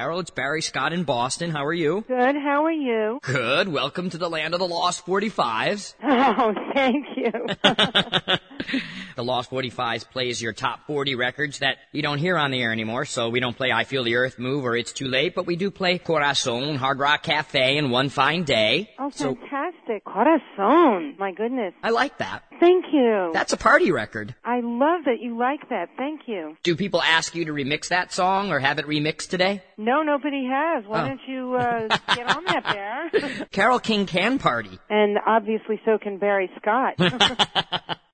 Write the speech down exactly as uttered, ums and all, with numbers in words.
Carol. It's Barry Scott in Boston. How are you? Good. How are you? Good. Welcome to the land of the Lost forty-fives. Oh, thank you. The Lost forty-fives plays your top forty records that you don't hear on the air anymore, so we don't play I Feel the Earth Move or It's Too Late, but we do play Corazon, Hard Rock Cafe, and One Fine Day. Oh, so, fantastic. Corazon. My goodness. I like that. Thank you. That's a party record. I love that you like that. Thank you. Do people ask you to remix that song or have it remixed today? No, nobody has. Why Oh. don't you uh, get on that, Bear? Carole King can party. And obviously so can Barry Scott.